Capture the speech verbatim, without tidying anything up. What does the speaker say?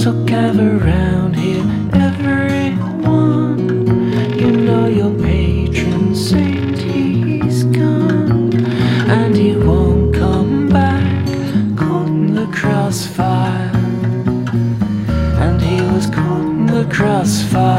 So gather round here, everyone. You know your patron saint, he's gone, and he won't come back. Caught in the crossfire, and he was caught in the crossfire.